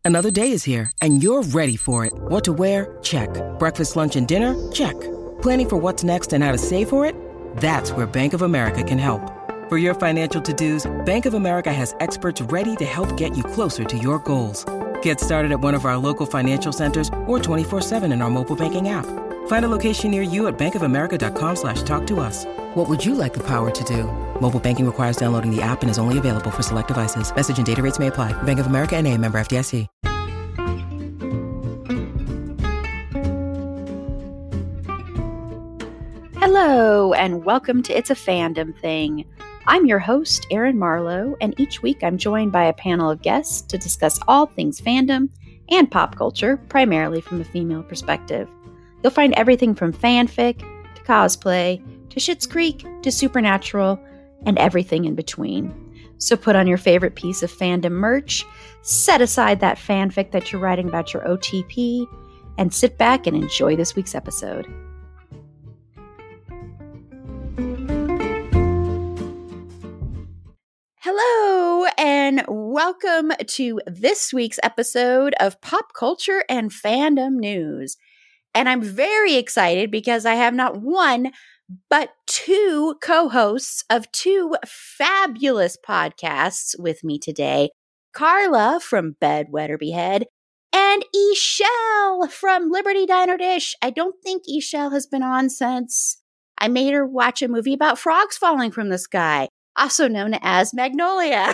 Another day is here, and you're ready for it. What to wear? Check. Breakfast, lunch, and dinner? Check. Planning for what's next and how to save for it? That's where Bank of America can help. For your financial to-dos, Bank of America has experts ready to help get you closer to your goals. Get started at one of our local financial centers or 24/7 in our mobile banking app. Find a location near you at bankofamerica.com/talktous. What would you like the power to do? Mobile banking requires downloading the app and is only available for select devices. Message and data rates may apply. Bank of America N.A., member FDIC. Hello, and welcome to It's a Fandom Thing. I'm your host, Erin Marlowe, and each week I'm joined by a panel of guests to discuss all things fandom and pop culture, primarily from a female perspective. You'll find everything from fanfic to cosplay to Schitt's Creek to Supernatural and everything in between. So put on your favorite piece of fandom merch, set aside that fanfic that you're writing about your OTP, and sit back and enjoy this week's episode. Hello, and welcome to this week's episode of Pop Culture and Fandom News. And I'm very excited because I have not one, but two co-hosts of two fabulous podcasts with me today. Carla from Bedwetter Behead and Ishelle from Liberty Diner Dish. I don't think Ishelle has been on since I made her watch a movie about frogs falling from the sky, also known as Magnolia,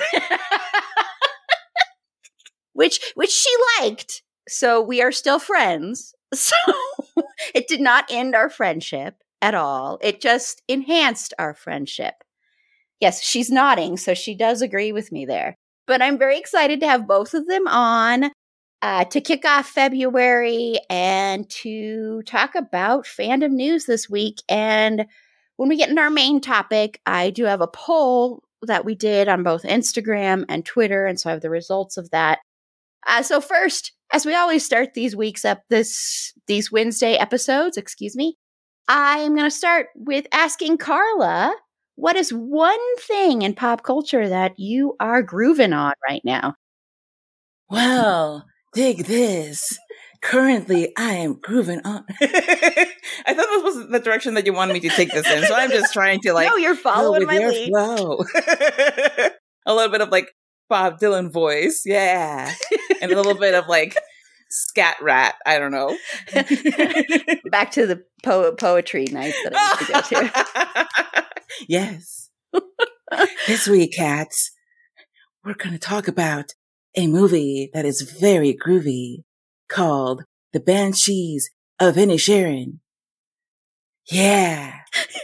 which she liked. So we are still friends. So it did not end our friendship at all. It just enhanced our friendship. Yes, she's nodding, so she does agree with me there. But I'm very excited to have both of them on to kick off February and to talk about fandom news this week. And when we get into our main topic, I do have a poll that we did on both Instagram and Twitter, and so I have the results of that. So first, as we always start these weeks up, these Wednesday episodes, I'm going to start with asking Carla, what is one thing in pop culture that you are grooving on right now? Well, dig this. Currently, I am grooving on. I thought this was the direction that you wanted me to take this in, so I'm just trying to No, you're following my lead. Flow. A little bit of Bob Dylan voice, yeah, and a little bit of scat rat. I don't know. Back to the poetry night that I used to go to. Yes. This week, cats, we're going to talk about a movie that is very groovy, called The Banshees of Inisherin. Yeah.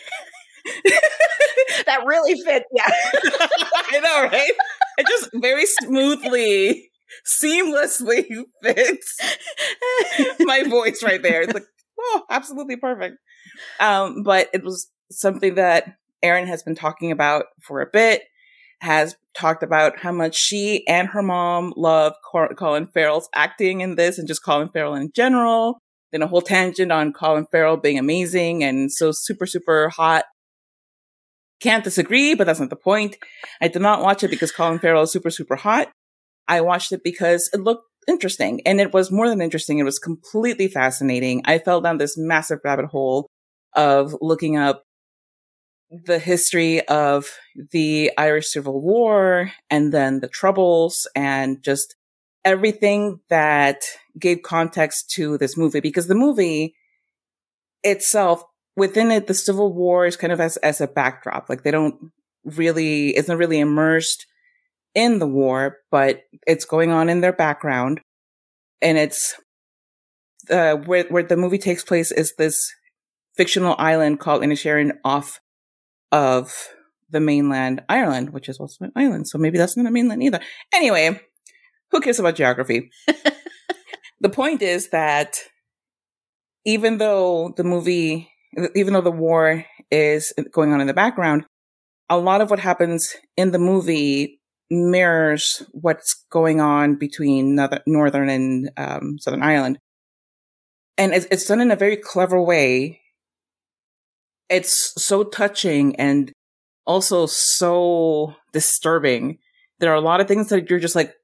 That really fits, yeah. I know, right? It just very smoothly, seamlessly fits my voice right there. It's absolutely perfect. But it was something that Erin has been talking about for a bit, has talked about how much she and her mom love Colin Farrell's acting in this and just Colin Farrell in general. Then a whole tangent on Colin Farrell being amazing and so super, super hot. Can't disagree, but that's not the point. I did not watch it because Colin Farrell is super, super hot. I watched it because it looked interesting, and it was more than interesting. It was completely fascinating. I fell down this massive rabbit hole of looking up the history of the Irish Civil War and then the Troubles and just everything that gave context to this movie, because the movie itself, within it, the Civil War is kind of as a backdrop. It's not really immersed in the war, but it's going on in their background. And it's, where the movie takes place is this fictional island called Inisherin off of the mainland Ireland, which is also an island. So maybe that's not a mainland either. Anyway, who cares about geography? The point is that even though the war is going on in the background, a lot of what happens in the movie mirrors what's going on between Northern and Southern Ireland. And it's done in a very clever way. It's so touching and also so disturbing. There are a lot of things that you're just like,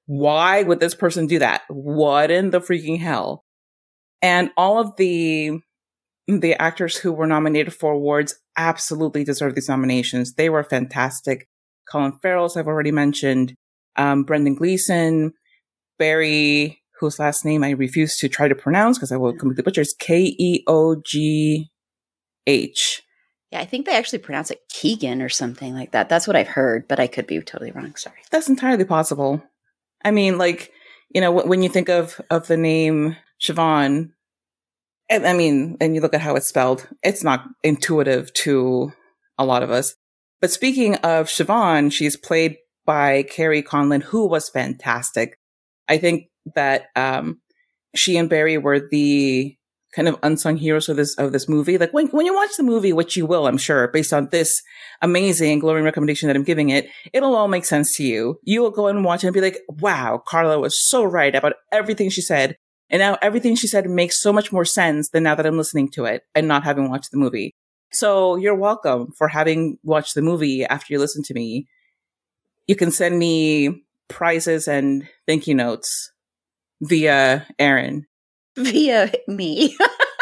why would this person do that? What in the freaking hell? And all of the actors who were nominated for awards absolutely deserve these nominations. They were fantastic. Colin Farrell, as I've already mentioned, Brendan Gleeson, Barry, whose last name I refuse to try to pronounce because I will completely butcher, is Keogh. Yeah, I think they actually pronounce it Keegan or something like that. That's what I've heard, but I could be totally wrong. Sorry. That's entirely possible. I mean, like, you know, when you think of the name Siobhan, I mean, and you look at how it's spelled, it's not intuitive to a lot of us. But speaking of Siobhan, she's played by Carrie Conlon, who was fantastic. I think that she and Barry were the kind of unsung heroes of this movie. Like when you watch the movie, which you will, I'm sure, based on this amazing glowing recommendation that I'm giving it, it'll all make sense to you. You will go and watch it and be like, wow, Carla was so right about everything she said. And now everything she said makes so much more sense than now that I'm listening to it and not having watched the movie. So you're welcome for having watched the movie after you listen to me. You can send me prizes and thank you notes via Aaron. Via me.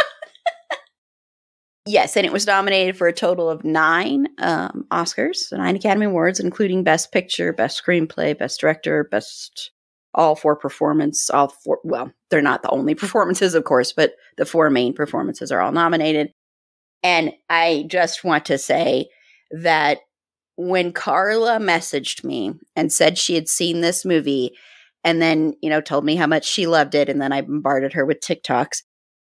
Yes, and it was nominated for a total of 9 Oscars, 9 Academy Awards, including Best Picture, Best Screenplay, Best Director, Best all 4 performance, all 4, well, they're not the only performances, of course, but the 4 main performances are all nominated. And I just want to say that when Carla messaged me and said she had seen this movie and then, you know, told me how much she loved it, and then I bombarded her with TikToks,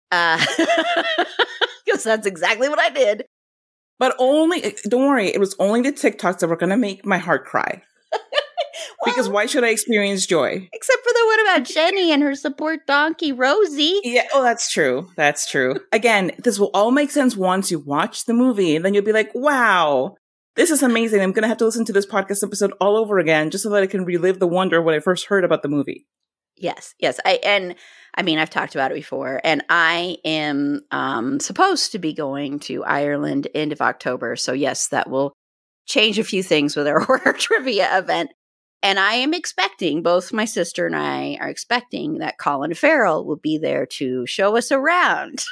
because that's exactly what I did. But only, don't worry, it was only the TikToks that were going to make my heart cry. Well, because why should I experience joy? Except for the one about Jenny and her support donkey, Rosie. Yeah, oh, that's true. That's true. Again, this will all make sense once you watch the movie, and then you'll be like, wow, this is amazing. I'm going to have to listen to this podcast episode all over again just so that I can relive the wonder of when I first heard about the movie. Yes. I mean, I've talked about it before, and I am supposed to be going to Ireland end of October. So yes, that will change a few things with our horror trivia event. And I am expecting, both my sister and I are expecting that Colin Farrell will be there to show us around.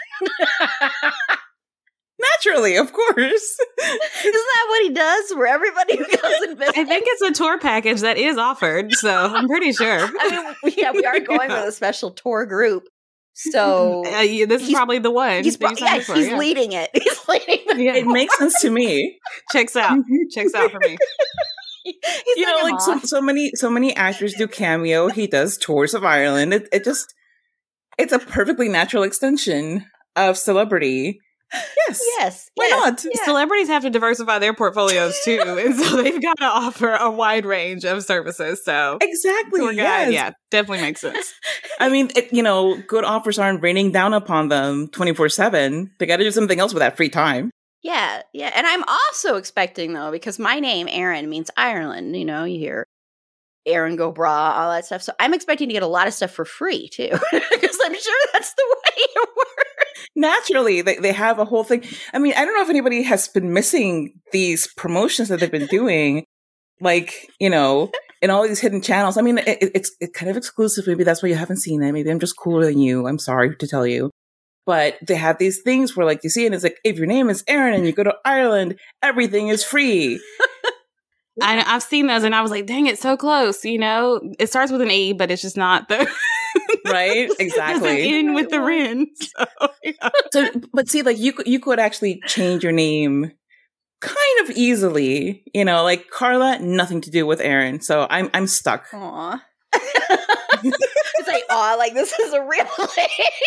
Naturally, of course. Isn't that what he does for everybody who goes and visits? I think it's a tour package that is offered, so I'm pretty sure. I mean, yeah, we are going with a special tour group. So this is probably the one. He's leading it. He's leading it. Yeah. It makes sense to me. Checks out. Checks out for me. You know, like so many actors do cameo. He does tours of Ireland. It's a perfectly natural extension of celebrity. Yes. Why not? Yeah. Celebrities have to diversify their portfolios too, and so they've got to offer a wide range of services. So exactly, yes. Yeah, definitely makes sense. I mean, good offers aren't raining down upon them 24/7. They got to do something else with that free time. Yeah. And I'm also expecting, though, because my name, Aaron, means Ireland. You know, you hear Aaron go bragh, all that stuff. So I'm expecting to get a lot of stuff for free, too, because I'm sure that's the way it works. Naturally, they have a whole thing. I mean, I don't know if anybody has been missing these promotions that they've been doing, like, you know, in all these hidden channels. I mean, it's kind of exclusive. Maybe that's why you haven't seen it. Maybe I'm just cooler than you. I'm sorry to tell you. But they have these things where, like, you see it, and it's like, if your name is Aaron and you go to Ireland, everything is free. I've seen those, and I was like, dang, it's so close. You know, it starts with an E, but it's just not the... Right? Exactly. In with the Rin. So, but see, like, you could actually change your name kind of easily. You know, like, Carla, nothing to do with Aaron. So I'm stuck. Aw. It's like, aw, like, this is a real thing.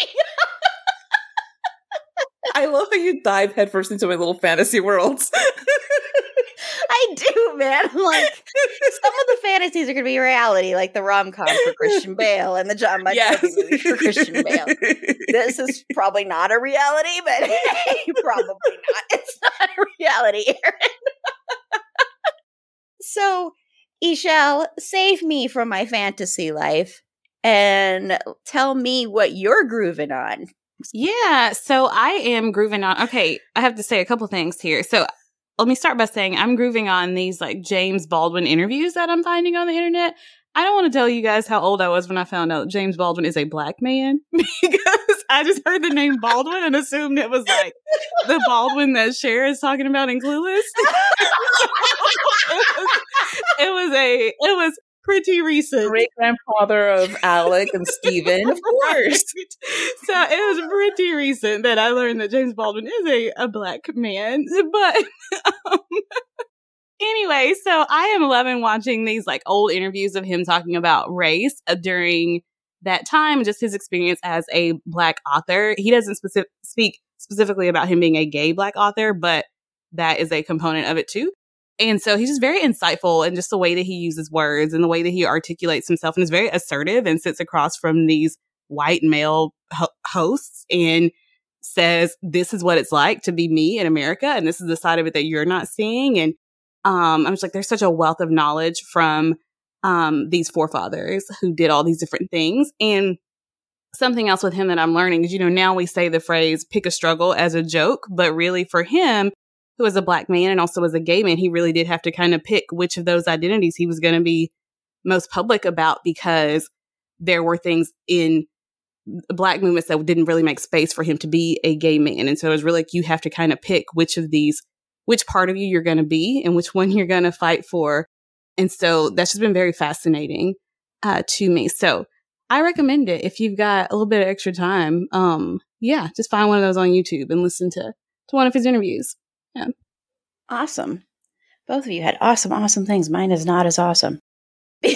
I love how you dive headfirst into my little fantasy worlds. I do, man. Like, some of the fantasies are going to be reality, like the rom-com for Christian Bale and the John Mulaney movie for Christian Bale. This is probably not a reality, but hey, probably not. It's not a reality, Aaron. So, Ishelle, save me from my fantasy life and tell me what you're grooving on. Yeah, so I am grooving on. Okay, I have to say a couple things here. So let me start by saying I'm grooving on these like James Baldwin interviews that I'm finding on the internet. I don't want to tell you guys how old I was when I found out James Baldwin is a black man because I just heard the name Baldwin and assumed it was like the Baldwin that Cher is talking about in Clueless. it was pretty recent. Great grandfather of Alec and Steven, of course. So it was pretty recent that I learned that James Baldwin is a black man. But anyway, so I am loving watching these like old interviews of him talking about race during that time, just his experience as a black author. He doesn't speak specifically about him being a gay black author, but that is a component of it too. And so he's just very insightful in just the way that he uses words and the way that he articulates himself, and is very assertive and sits across from these white male hosts and says, this is what it's like to be me in America. And this is the side of it that you're not seeing. And I'm just like, there's such a wealth of knowledge from these forefathers who did all these different things. And something else with him that I'm learning is, now we say the phrase pick a struggle as a joke, but really for him, who is a black man and also as a gay man, he really did have to kind of pick which of those identities he was going to be most public about, because there were things in black movements that didn't really make space for him to be a gay man. And so it was really like, you have to kind of pick which part of you you're going to be and which one you're going to fight for. And so that's just been very fascinating to me. So I recommend it if you've got a little bit of extra time. Just find one of those on YouTube and listen to one of his interviews. Yeah. Awesome. Both of you had awesome things. Mine is not as awesome. It's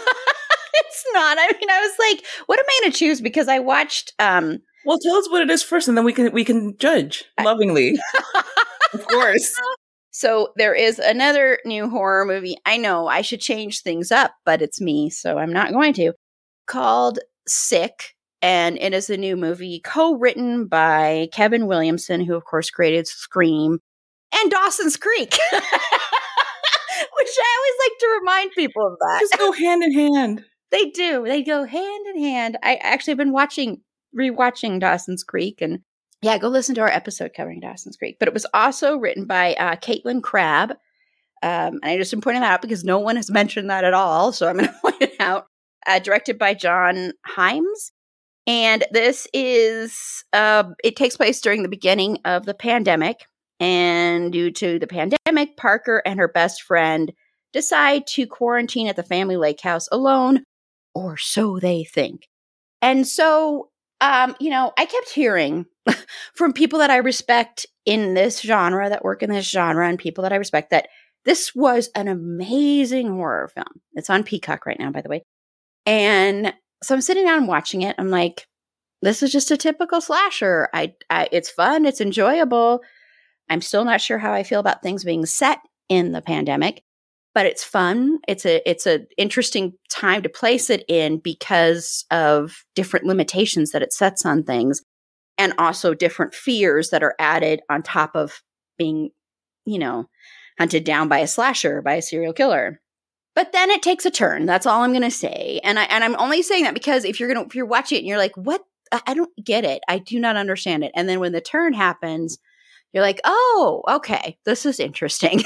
not. I mean, I was like, what am I going to choose? Because I watched... Well, tell us what it is first, and then we can judge lovingly. Of course. So there is another new horror movie. I know I should change things up, but it's me, so I'm not going to. Called Sick. And it is a new movie co-written by Kevin Williamson, who, of course, created Scream and Dawson's Creek, which I always like to remind people of that. Just go hand in hand. They do. They go hand in hand. I actually have been rewatching Dawson's Creek. And yeah, go listen to our episode covering Dawson's Creek. But it was also written by Caitlin Crabb. And I just am pointing that out because no one has mentioned that at all. So I'm going to point it out. Directed by John Hyams. And this is, it takes place during the beginning of the pandemic. And due to the pandemic, Parker and her best friend decide to quarantine at the family lake house alone, or so they think. And so, I kept hearing from people that I respect in this genre, that work in this genre, and people that I respect, that this was an amazing horror film. It's on Peacock right now, by the way. And so I'm sitting down and watching it. I'm like, this is just a typical slasher. It's fun. It's enjoyable. I'm still not sure how I feel about things being set in the pandemic, but it's fun. It's a interesting time to place it in because of different limitations that it sets on things, and also different fears that are added on top of being, hunted down by a slasher, by a serial killer. But then it takes a turn. That's all I'm going to say. And I'm only saying that because if you're watching it and you're like, what? I don't get it. I do not understand it. And then when the turn happens, you're like, oh, okay, this is interesting.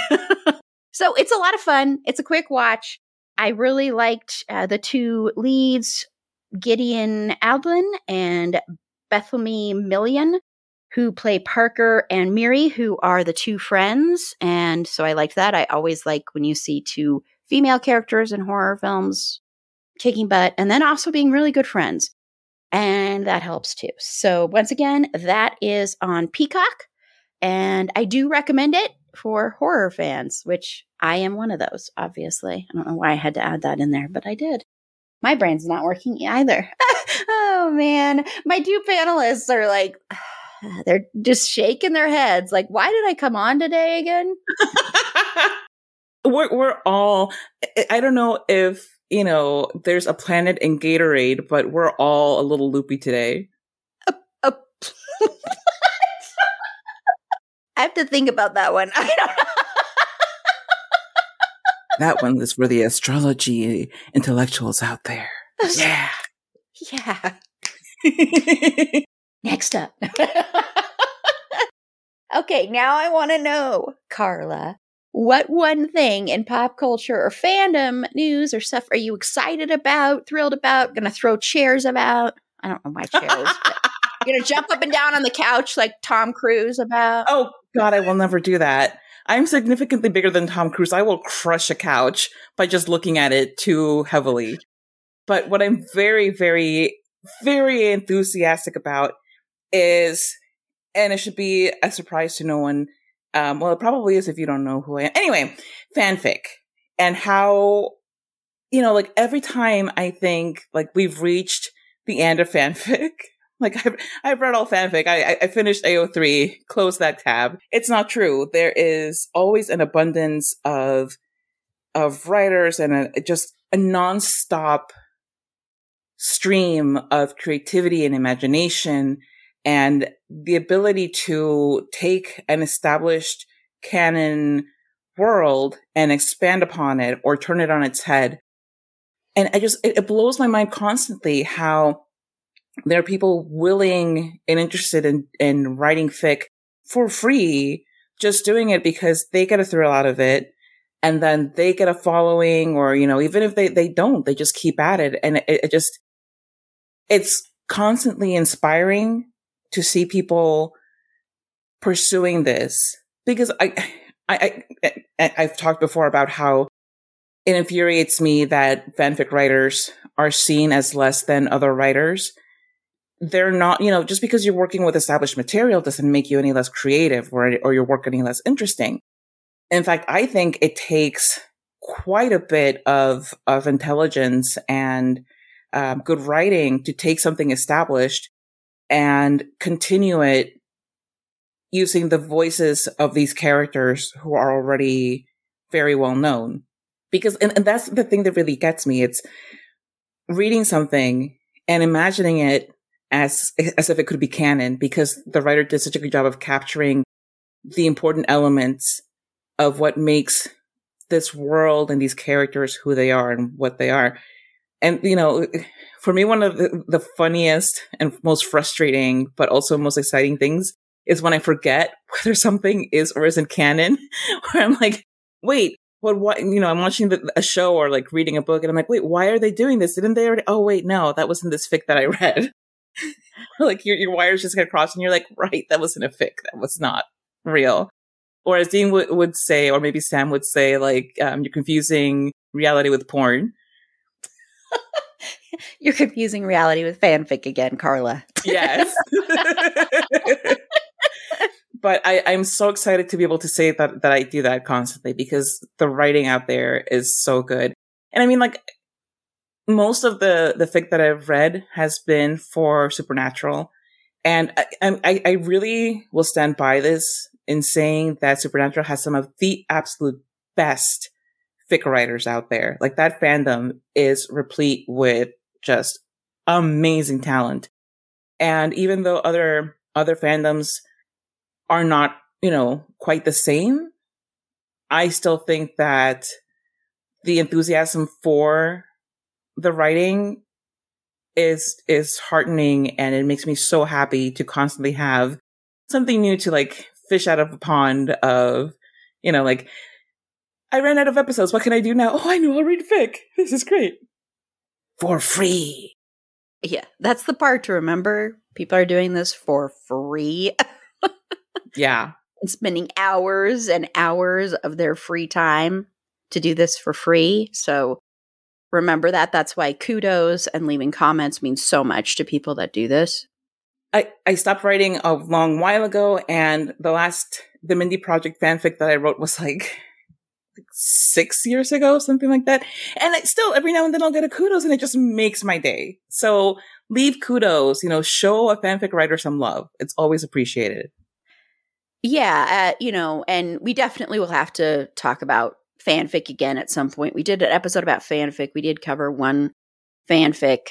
So it's a lot of fun. It's a quick watch. I really liked the two leads, Gideon Aldlin and Bethany Million, who play Parker and Miri, who are the two friends. And so I liked that. I always like when you see two female characters in horror films kicking butt and then also being really good friends. And that helps too. So once again, that is on Peacock. And I do recommend it for horror fans, which I am one of those, obviously. I don't know why I had to add that in there, but I did. My brain's not working either. Oh, man. My two panelists are like, they're just shaking their heads. Like, why did I come on today again? We're all, I don't know if, there's a planet in Gatorade, but we're all a little loopy today. I have to think about that one. I don't know. That one is for the astrology intellectuals out there. Yeah. Yeah. Next up. Okay, now I want to know, Carla, what one thing in pop culture or fandom news or stuff are you excited about, thrilled about, gonna throw chairs about? I don't know why chairs, but you're gonna jump up and down on the couch like Tom Cruise about? Oh, God, I will never do that. I'm significantly bigger than Tom Cruise. I will crush a couch by just looking at it too heavily. But what I'm very, very, very enthusiastic about is, and it should be a surprise to no one, well, it probably is if you don't know who I am. Anyway, fanfic. And how, like every time I think like we've reached the end of fanfic, like I've read all fanfic. I finished AO3, closed that tab. It's not true. There is always an abundance of writers and just a nonstop stream of creativity and imagination and the ability to take an established canon world and expand upon it or turn it on its head. And it blows my mind constantly how there are people willing and interested in writing fic for free, just doing it because they get a thrill out of it. And then they get a following or, even if they don't, they just keep at it. And it's constantly inspiring to see people pursuing this because I've talked before about how it infuriates me that fanfic writers are seen as less than other writers. They're not, just because you're working with established material doesn't make you any less creative or your work any less interesting. In fact, I think it takes quite a bit of intelligence and good writing to take something established and continue it using the voices of these characters who are already very well known. Because, and that's the thing that really gets me. It's reading something and imagining it as if it could be canon because the writer did such a good job of capturing the important elements of what makes this world and these characters who they are and what they are. And, for me, one of the funniest and most frustrating, but also most exciting things is when I forget whether something is or isn't canon, where I'm like, wait, what, I'm watching a show or like reading a book and I'm like, wait, why are they doing this? Didn't they already? Oh, wait, no, that wasn't this fic that I read. Like your wires just get crossed and you're like, right, that wasn't a fic. That was not real. Or as Dean would say, or maybe Sam would say, like, you're confusing reality with porn. You're confusing reality with fanfic again, Carla. Yes. But I'm so excited to be able to say that I do that constantly because the writing out there is so good. And I mean, like, most of the fic that I've read has been for Supernatural. And I really will stand by this in saying that Supernatural has some of the absolute best fic writers out there. Like that fandom is replete with just amazing talent. And even though other fandoms are not, quite the same, I still think that the enthusiasm for the writing is heartening, and it makes me so happy to constantly have something new to like fish out of a pond of, like, I ran out of episodes. What can I do now? Oh, I know, I'll read fic. This is great. For free. Yeah, that's the part to remember. People are doing this for free. Yeah. And spending hours and hours of their free time to do this for free. So remember that. That's why kudos and leaving comments means so much to people that do this. I stopped writing a long while ago, and the Mindy Project fanfic that I wrote was like 6 years ago, something like that. And still, every now and then I'll get a kudos, and it just makes my day. So leave kudos, show a fanfic writer some love. It's always appreciated. Yeah, and we definitely will have to talk about fanfic again at some point. We did an episode about fanfic. We did cover one fanfic.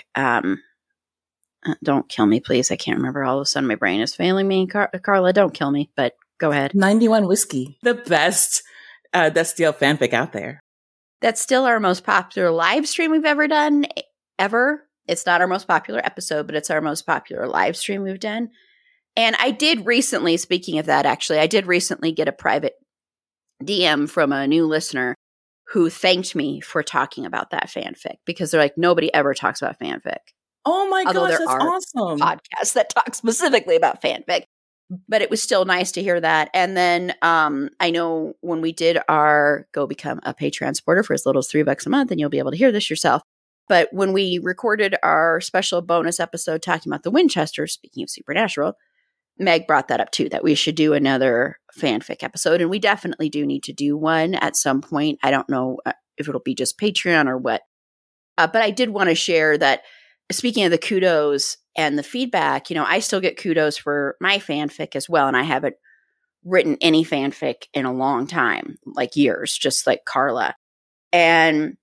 Don't kill me, please. I can't remember. All of a sudden, my brain is failing me. Carla, don't kill me, but go ahead. 91 Whiskey, the best Destiel fanfic out there. That's still our most popular live stream we've ever done, ever. It's not our most popular episode, but it's our most popular live stream we've done. And I did recently, speaking of that, actually, I did recently get a private DM from a new listener who thanked me for talking about that fanfic because they're like, nobody ever talks about fanfic. Oh my Although gosh, there that's are awesome. podcasts that talk specifically about fanfic. But it was still nice to hear that. And then I know when we did our go become a Patreon supporter for as little as $3 a month, and you'll be able to hear this yourself. But when we recorded our special bonus episode talking about the Winchester, speaking of Supernatural, Meg brought that up too, that we should do another fanfic episode. And we definitely do need to do one at some point. I don't know if it'll be just Patreon or what. But I did want to share that, speaking of the kudos and the feedback, I still get kudos for my fanfic as well. And I haven't written any fanfic in a long time, like years, just like Carla. And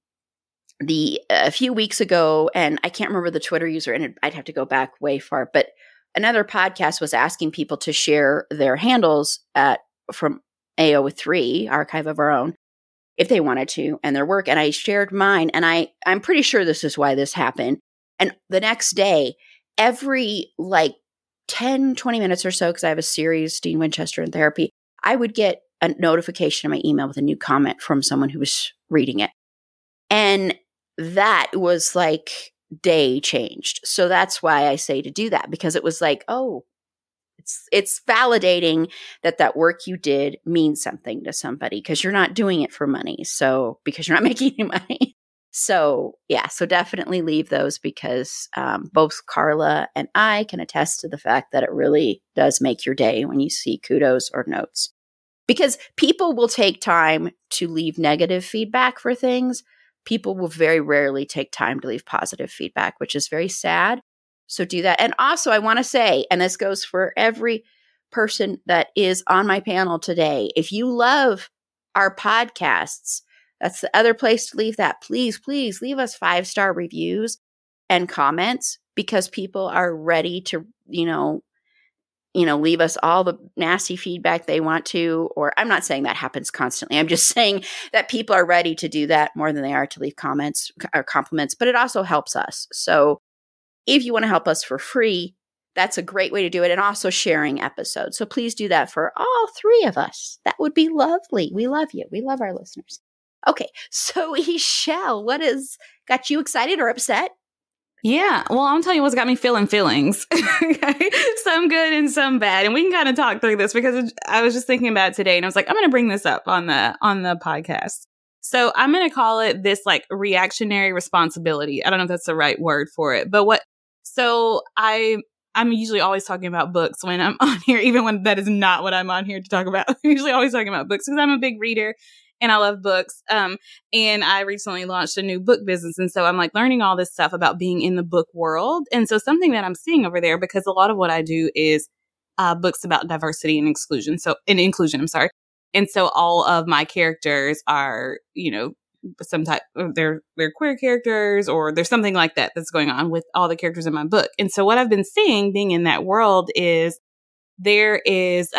a few weeks ago, and I can't remember the Twitter user, and I'd have to go back way far, but another podcast was asking people to share their handles from AO3, Archive of Our Own, if they wanted to, and their work. And I shared mine, and I'm pretty sure this is why this happened. And the next day, every 10, 20 minutes or so, because I have a series, Dean Winchester in Therapy, I would get a notification in my email with a new comment from someone who was reading it. And that was day changed. So that's why I say to do that, because it was it's validating that work you did means something to somebody, because you're not doing it for money. So because you're not making any money. So yeah, so definitely leave those, because both Carla and I can attest to the fact that it really does make your day when you see kudos or notes, because people will take time to leave negative feedback for things. People will very rarely take time to leave positive feedback, which is very sad. So do that. And also I want to say, and this goes for every person that is on my panel today, if you love our podcasts, that's the other place to leave that. Please, please leave us 5-star reviews and comments, because people are ready to, leave us all the nasty feedback they want to. Or I'm not saying that happens constantly. I'm just saying that people are ready to do that more than they are to leave comments or compliments, but it also helps us. So if you want to help us for free, that's a great way to do it. And also sharing episodes. So please do that for all 3 of us. That would be lovely. We love you. We love our listeners. Okay, so Michelle, what has got you excited or upset? Yeah, well, I'll tell you what's got me feeling feelings. Okay? Some good and some bad. And we can kind of talk through this, because I was just thinking about it today, and I was like, I'm going to bring this up on the podcast. So I'm going to call it this reactionary responsibility. I don't know if that's the right word for it, but I'm usually always talking about books when I'm on here, even when that is not what I'm on here to talk about. I'm usually always talking about books because I'm a big reader. And I love books. And I recently launched a new book business. And so I'm learning all this stuff about being in the book world. And so something that I'm seeing over there, because a lot of what I do is books about diversity and inclusion. I'm sorry. And so all of my characters are, some type of they're queer characters, or there's something like that that's going on with all the characters in my book. And so what I've been seeing being in that world is there is,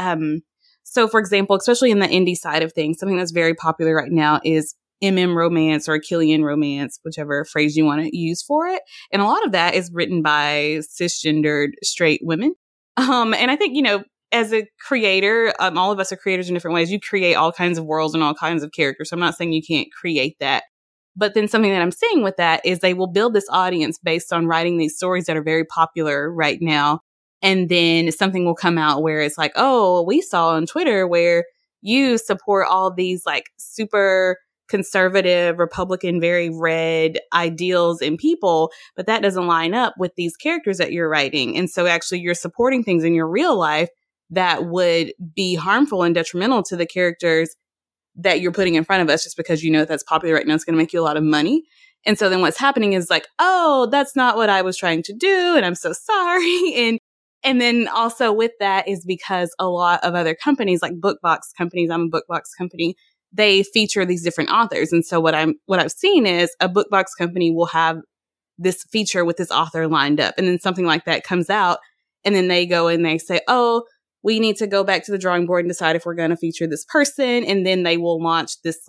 so, for example, especially in the indie side of things, something that's very popular right now is romance or Achillean romance, whichever phrase you want to use for it. And a lot of that is written by cisgendered straight women. And I think, as a creator, all of us are creators in different ways. You create all kinds of worlds and all kinds of characters. So I'm not saying you can't create that. But then something that I'm seeing with that is they will build this audience based on writing these stories that are very popular right now. And then something will come out where it's oh, we saw on Twitter where you support all these super conservative, Republican, very red ideals in people, but that doesn't line up with these characters that you're writing. And so actually you're supporting things in your real life that would be harmful and detrimental to the characters that you're putting in front of us just because that's popular right now. It's going to make you a lot of money. And so then what's happening is oh, that's not what I was trying to do. And I'm so sorry. And then also with that is because a lot of other companies, like book box companies, I'm a book box company, they feature these different authors. And so what I've seen is a book box company will have this feature with this author lined up. And then something like that comes out, and then they go and they say, oh, we need to go back to the drawing board and decide if we're going to feature this person. And then they will launch this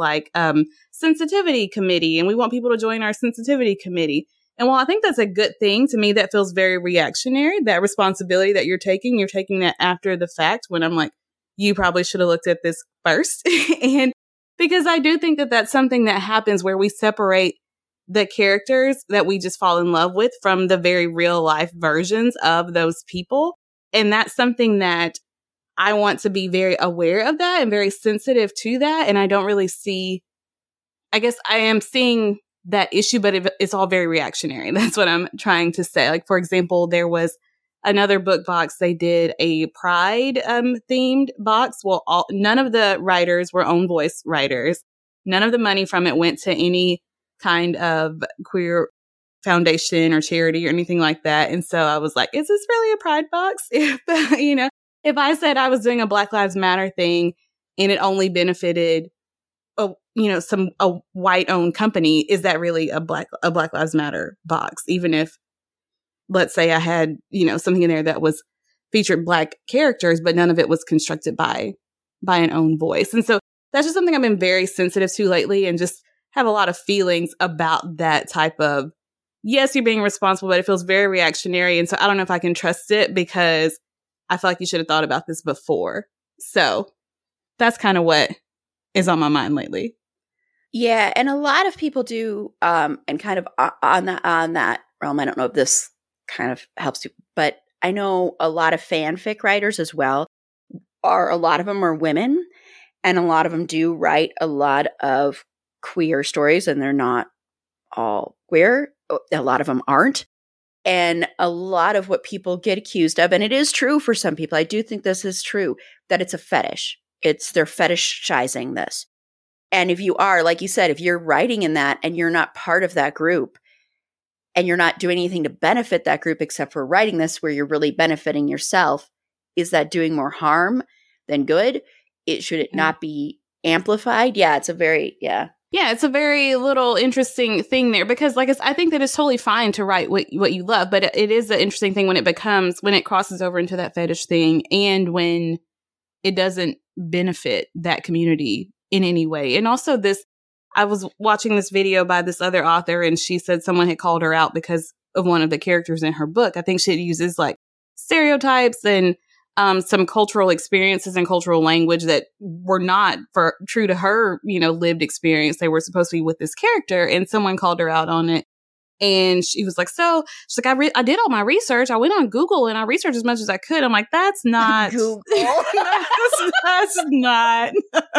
sensitivity committee, and we want people to join our sensitivity committee. And while I think that's a good thing, to me, that feels very reactionary, that responsibility that you're taking that after the fact, when I'm you probably should have looked at this first. And Because I do think that that's something that happens where we separate the characters that we just fall in love with from the very real life versions of those people. And that's something that I want to be very aware of that and very sensitive to that. And I don't really see, I guess I am seeing that issue, but it's all very reactionary. That's what I'm trying to say. Like, for example, there was another book box. They did a Pride themed box. Well, none of the writers were own voice writers. None of the money from it went to any kind of queer foundation or charity or anything like that. And so I was like, is this really a Pride box? If I said I was doing a Black Lives Matter thing and it only benefited a white owned company, is that really a Black Lives Matter box? Even if, let's say I had, something in there that was featured Black characters, but none of it was constructed by an own voice. And so that's just something I've been very sensitive to lately, and just have a lot of feelings about that type of, yes, you're being responsible, but it feels very reactionary. And so I don't know if I can trust it, because I feel like you should have thought about this before. So that's kind of what is on my mind lately. Yeah, and a lot of people do, and kind of on that realm, I don't know if this kind of helps you, but I know a lot of fanfic writers as well. A lot of them are women, and a lot of them do write a lot of queer stories, and they're not all queer. A lot of them aren't. And a lot of what people get accused of, and it is true for some people, I do think this is true, that it's a fetish. They're fetishizing this. And if you are, like you said, if you're writing in that and you're not part of that group, and you're not doing anything to benefit that group except for writing this where you're really benefiting yourself, is that doing more harm than good? Should it not be amplified? Yeah, it's a very. Yeah, it's a very little interesting thing there, because I think that it's totally fine to write what you love, but it is an interesting thing when it crosses over into that fetish thing, and when it doesn't benefit that community in any way. And also I was watching this video by this other author, and she said someone had called her out because of one of the characters in her book. I think she uses like stereotypes and some cultural experiences and cultural language that were not true to her, lived experience. They were supposed to be with this character, and someone called her out on it. And she was like, she's like, I did all my research. I went on Google and I researched as much as I could. I'm like, that's not Google. that's not.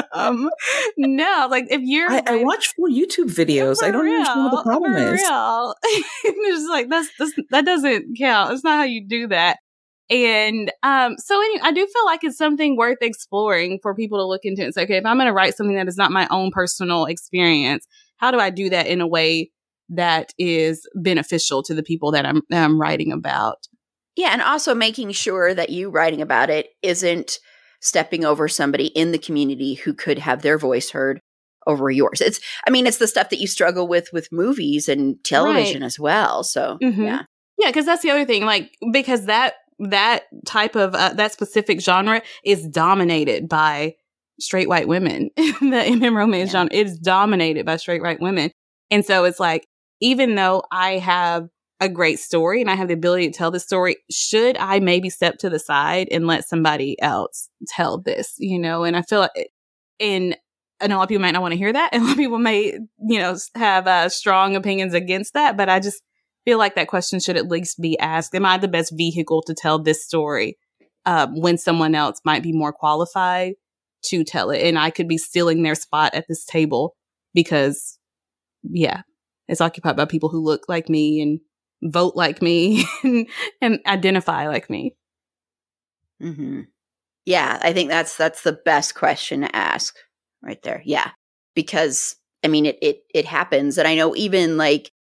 No, like if you're, I watch 4 YouTube videos. I don't understand what the problem is. Real. It's just like that doesn't count. It's not how you do that. And so anyway, I do feel like it's something worth exploring for people to look into and say, okay, if I'm going to write something that is not my own personal experience, how do I do that in a way that is beneficial to the people that I'm writing about? Yeah, and also making sure that you writing about it isn't stepping over somebody in the community who could have their voice heard over yours. It's the stuff that you struggle with movies and television as well. So, yeah. Yeah, because that's the other thing, because that type of, that specific genre is dominated by straight white women. The MM romance genre, it's dominated by straight white women. And so it's like, even though I have a great story and I have the ability to tell the story, should I maybe step to the side and let somebody else tell this, And I feel like, and I know a lot of people might not want to hear that, and a lot of people may, have strong opinions against that, but I just feel like that question should at least be asked. Am I the best vehicle to tell this story when someone else might be more qualified to tell it? And I could be stealing their spot at this table because, it's occupied by people who look like me and vote like me and identify like me. Mm-hmm. Yeah, I think that's the best question to ask right there. Yeah, because it happens, and I know even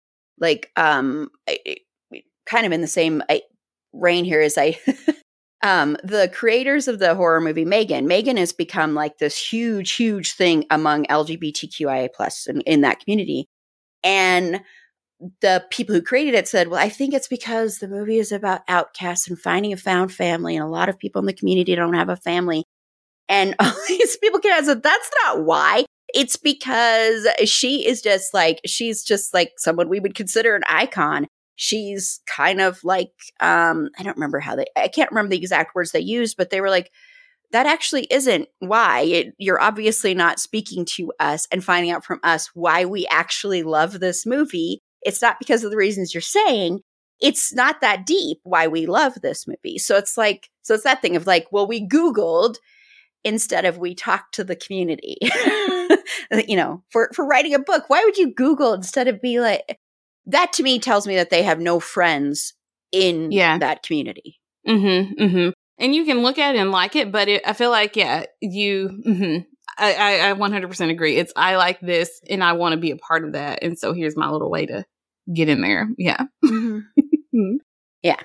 kind of in the same reign here as the creators of the horror movie Megan has become like this huge thing among LGBTQIA plus in that community. And the people who created it said, well, I think it's because the movie is about outcasts and finding a found family. And a lot of people in the community don't have a family. And all these people came out and said, that's not why. It's because she's just like someone we would consider an icon. She's kind of like, I can't remember the exact words they used, but they were like, that actually isn't why. You're obviously not speaking to us and finding out from us why we actually love this movie. It's not because of the reasons you're saying. It's not that deep why we love this movie. So it's that thing of like, well, we Googled instead of we talked to the community. For writing a book, why would you Google instead of be like, that to me tells me that they have no friends in that community. Mm-hmm, mm-hmm. And you can look at it and like it, but I feel like, I 100% agree. I like this and I want to be a part of that. And so here's my little way to get in there. Yeah. Mm-hmm. Yeah.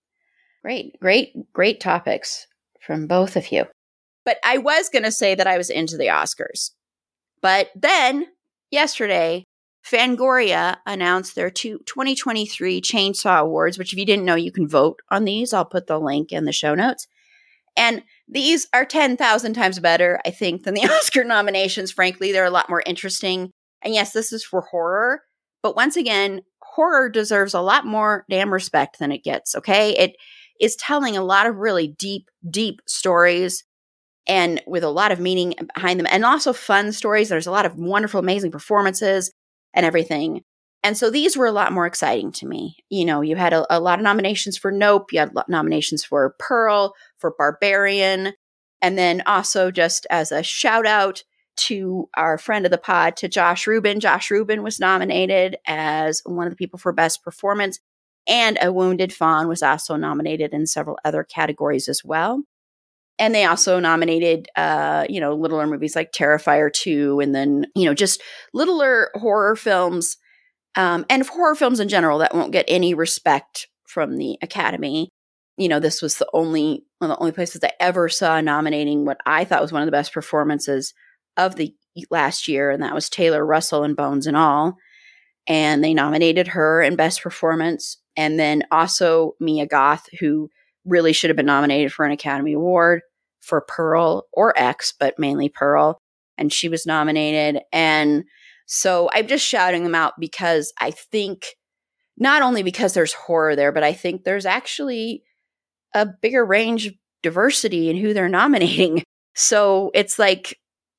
Great topics from both of you. But I was going to say that I was into the Oscars. But then yesterday, Fangoria announced their 2023 Chainsaw Awards, which if you didn't know, you can vote on these. I'll put the link in the show notes. And these are 10,000 times better, I think, than the Oscar nominations. Frankly, they're a lot more interesting. And yes, this is for horror. But once again, horror deserves a lot more damn respect than it gets, okay? It is telling a lot of really deep, deep stories and with a lot of meaning behind them. And also fun stories. There's a lot of wonderful, amazing performances and everything. And so these were a lot more exciting to me. You had a lot of nominations for Nope. You had nominations for Pearl, for Barbarian. And then also just as a shout out to our friend of the pod, to Josh Rubin. Josh Rubin was nominated as one of the people for Best Performance. And A Wounded Fawn was also nominated in several other categories as well. And they also nominated, littler movies like Terrifier 2, and then, just littler horror films, and horror films in general that won't get any respect from the Academy. This was one of the only places I ever saw nominating what I thought was one of the best performances of the last year, and that was Taylor Russell in Bones and All. And they nominated her in Best Performance. And then also Mia Goth, who really should have been nominated for an Academy Award for Pearl or X, but mainly Pearl. And she was nominated. And so I'm just shouting them out because I think not only because there's horror there, but I think there's actually a bigger range of diversity in who they're nominating. So it's like,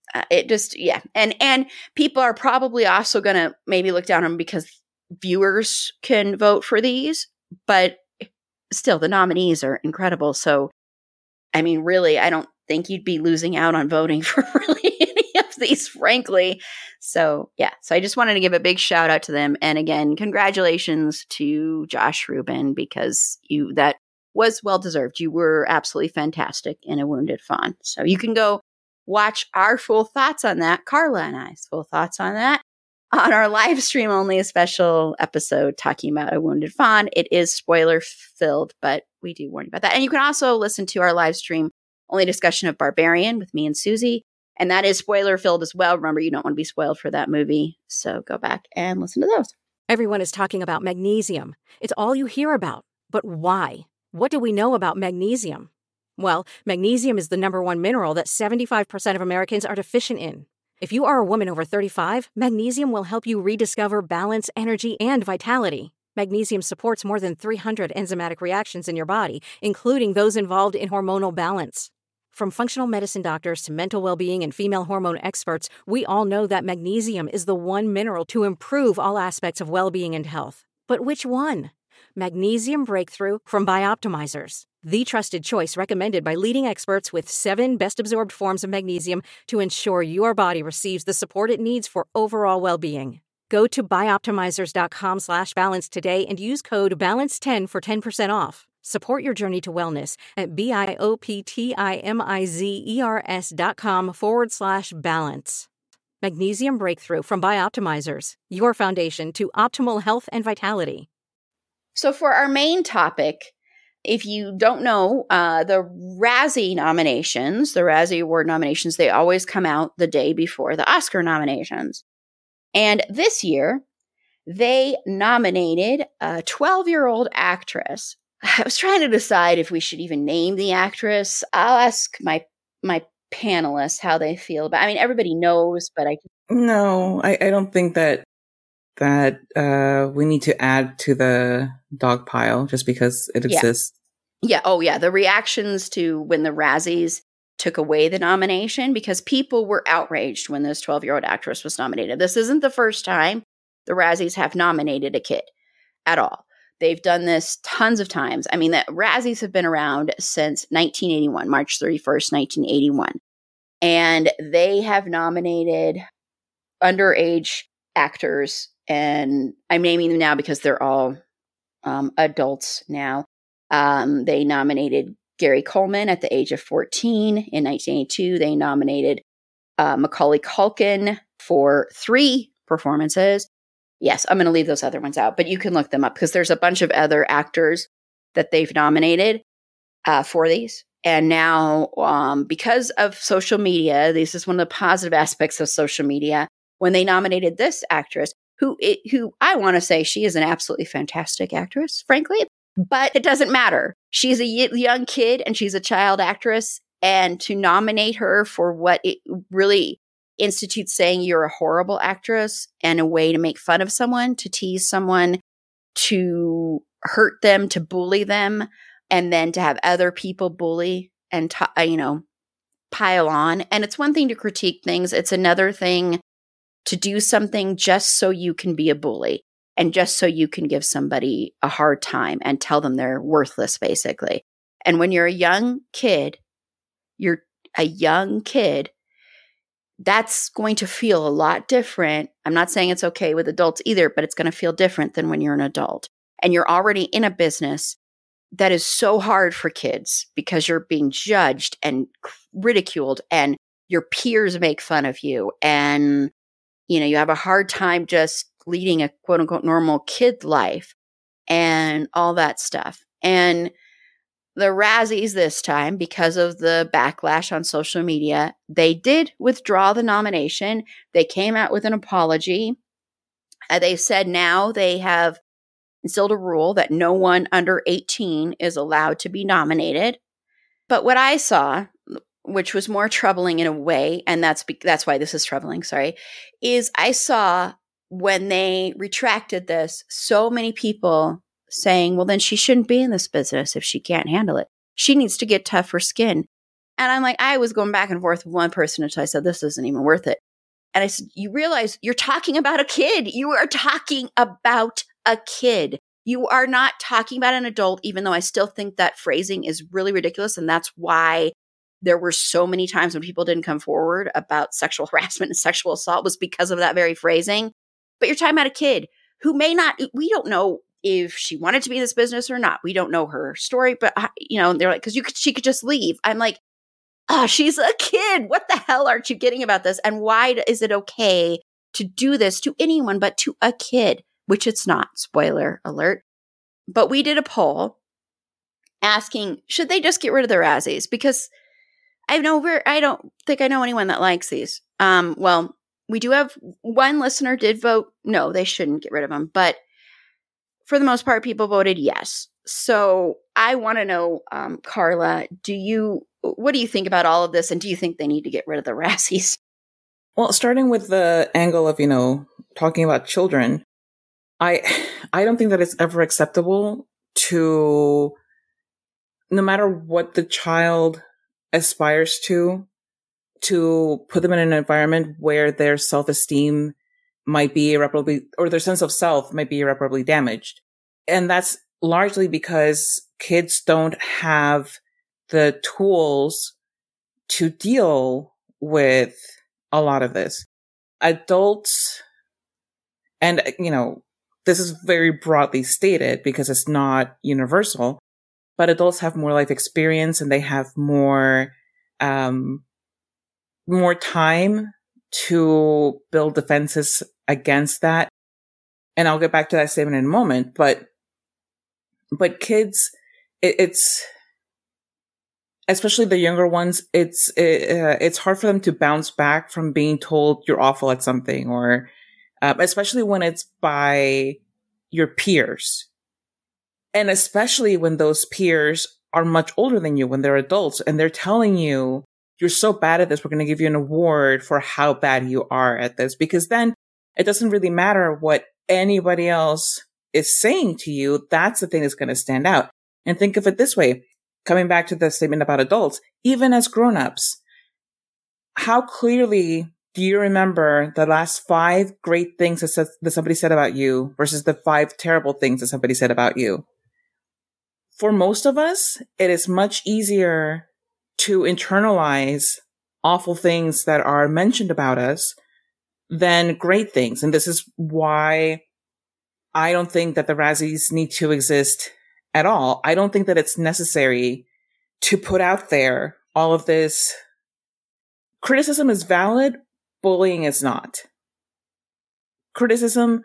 And people are probably also going to maybe look down on them because viewers can vote for these, but still the nominees are incredible. So, I mean, really, I don't think you'd be losing out on voting for really any of these, frankly. So, so I just wanted to give a big shout out to them. And again, congratulations to Josh Rubin, because that was well-deserved. You were absolutely fantastic in A Wounded Fawn. So you can go watch our full thoughts on that, Carla and I's full thoughts on that, on our live stream only, a special episode talking about A Wounded Fawn. It is spoiler filled, but we do warn you about that. And you can also listen to our live stream only discussion of Barbarian with me and Susie. And that is spoiler filled as well. Remember, you don't want to be spoiled for that movie. So go back and listen to those. Everyone is talking about magnesium. It's all you hear about. But why? What do we know about magnesium? Well, magnesium is the number one mineral that 75% of Americans are deficient in. If you are a woman over 35, magnesium will help you rediscover balance, energy, and vitality. Magnesium supports more than 300 enzymatic reactions in your body, including those involved in hormonal balance. From functional medicine doctors to mental well-being and female hormone experts, we all know that magnesium is the one mineral to improve all aspects of well-being and health. But which one? Magnesium Breakthrough from Bioptimizers, the trusted choice recommended by leading experts with 7 best-absorbed forms of magnesium to ensure your body receives the support it needs for overall well-being. Go to bioptimizers.com/balance today and use code BALANCE10 for 10% off. Support your journey to wellness at bioptimizers.com/balance. Magnesium Breakthrough from Bioptimizers, your foundation to optimal health and vitality. So for our main topic, if you don't know, the Razzie nominations, the Razzie Award nominations, they always come out the day before the Oscar nominations. And this year, they nominated a 12-year-old actress. I was trying to decide if we should even name the actress. I'll ask my panelists how they feel about it. I mean, everybody knows, but I don't think that we need to add to the dog pile just because it exists. Yeah. Oh, yeah. The reactions to when the Razzies took away the nomination because people were outraged when this 12-year-old actress was nominated. This isn't the first time the Razzies have nominated a kid at all. They've done this tons of times. I mean, the Razzies have been around since 1981, March 31st, 1981. And they have nominated underage actors, and I'm naming them now because they're all adults now. They nominated Gary Coleman at the age of 14 in 1982. They nominated Macaulay Culkin for 3 performances. Yes, I'm going to leave those other ones out, but you can look them up because there's a bunch of other actors that they've nominated for these. And now, because of social media, this is one of the positive aspects of social media. When they nominated this actress, who I want to say she is an absolutely fantastic actress, frankly, but it doesn't matter. She's a young kid and she's a child actress, and to nominate her for what it really institutes saying you're a horrible actress and a way to make fun of someone, to tease someone, to hurt them, to bully them, and then to have other people bully and, pile on. And it's one thing to critique things. It's another thing to do something just so you can be a bully and just so you can give somebody a hard time and tell them they're worthless, basically. And when you're a young kid, that's going to feel a lot different. I'm not saying it's okay with adults either, but it's going to feel different than when you're an adult. And you're already in a business that is so hard for kids because you're being judged and ridiculed and your peers make fun of you. And, you have a hard time just leading a quote unquote normal kid life and all that stuff. And the Razzies this time, because of the backlash on social media, they did withdraw the nomination. They came out with an apology. They said now they have instilled a rule that no one under 18 is allowed to be nominated. But what I saw, which was more troubling in a way, and that's why this is troubling, is I saw when they retracted this, so many people saying, well, then she shouldn't be in this business if she can't handle it. She needs to get tougher skin. And I'm like, I was going back and forth with one person until I said, this isn't even worth it. And I said, you realize you're talking about a kid. You are talking about a kid. You are not talking about an adult, even though I still think that phrasing is really ridiculous. And that's why there were so many times when people didn't come forward about sexual harassment and sexual assault was because of that very phrasing. But you're talking about a kid who may not, we don't know if she wanted to be in this business or not. We don't know her story, but they're like, because she could just leave. I'm like, oh, she's a kid. What the hell aren't you getting about this? And why is it okay to do this to anyone but to a kid? Which it's not, spoiler alert. But we did a poll asking, should they just get rid of the Razzies? Because I don't think I know anyone that likes these. Well, we do have one listener did vote, no, they shouldn't get rid of them. But for the most part, people voted yes. So I want to know, Carla, what do you think about all of this? And do you think they need to get rid of the Razzies? Well, starting with the angle of, talking about children, I don't think that it's ever acceptable to, no matter what the child aspires to put them in an environment where their self-esteem might be irreparably, or their sense of self might be irreparably damaged. And that's largely because kids don't have the tools to deal with a lot of this. Adults, and, this is very broadly stated because it's not universal, but adults have more life experience and they have more time to build defenses against that. And I'll get back to that statement in a moment, but kids, it's, especially the younger ones, it's hard for them to bounce back from being told you're awful at something, or especially when it's by your peers. And especially when those peers are much older than you, when they're adults and they're telling you, you're so bad at this, we're going to give you an award for how bad you are at this. Because then it doesn't really matter what anybody else is saying to you. That's the thing that's going to stand out. And think of it this way. coming back to the statement about adults, even as grown-ups, how clearly do you remember the last 5 great things that somebody said about you versus the 5 terrible things that somebody said about you? For most of us, it is much easier to internalize awful things that are mentioned about us than great things. And this is why I don't think that the Razzies need to exist at all. I don't think that it's necessary to put out there all of this. Criticism is valid. Bullying is not. Criticism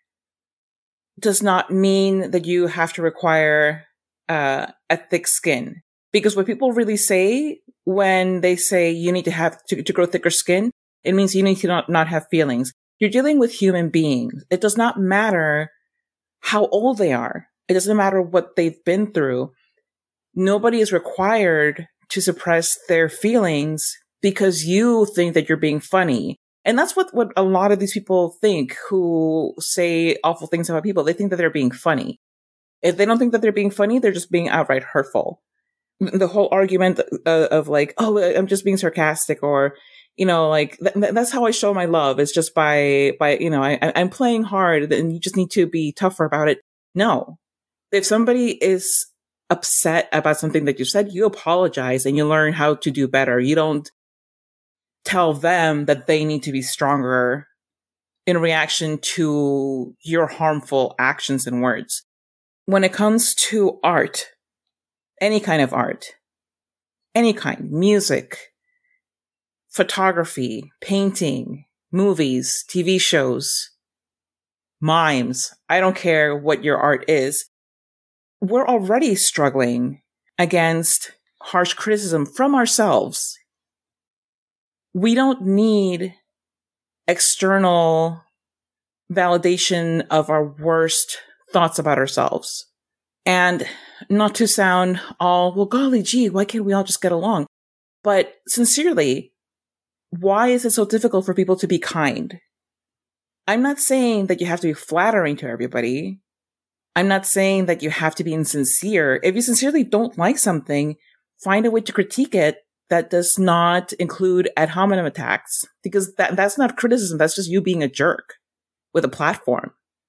does not mean that you have to require a thick skin. Because what people really say when they say you need to have to grow thicker skin, it means you need to not have feelings. You're dealing with human beings. It does not matter how old they are. It doesn't matter what they've been through. Nobody is required to suppress their feelings because you think that you're being funny. And that's what a lot of these people think who say awful things about people. They think that they're being funny. If they don't think that they're being funny, they're just being outright hurtful. The whole argument of like, oh, I'm just being sarcastic, or, you know, like that's how I show my love. It's just by, you know, I'm playing hard and you just need to be tougher about it. No. If somebody is upset about something that you said, you apologize and you learn how to do better. You don't tell them that they need to be stronger in reaction to your harmful actions and words. When it comes to art, any kind of art, any kind, music, photography, painting, movies, TV shows, mimes, I don't care what your art is, we're already struggling against harsh criticism from ourselves. We don't need external validation of our worst thoughts about ourselves. And not to sound all, well, golly gee, why can't we all just get along? But sincerely, why is it so difficult for people to be kind? I'm not saying that you have to be flattering to everybody. I'm not saying that you have to be insincere. If you sincerely don't like something, find a way to critique it that does not include ad hominem attacks, because that's not criticism. That's just you being a jerk with a platform.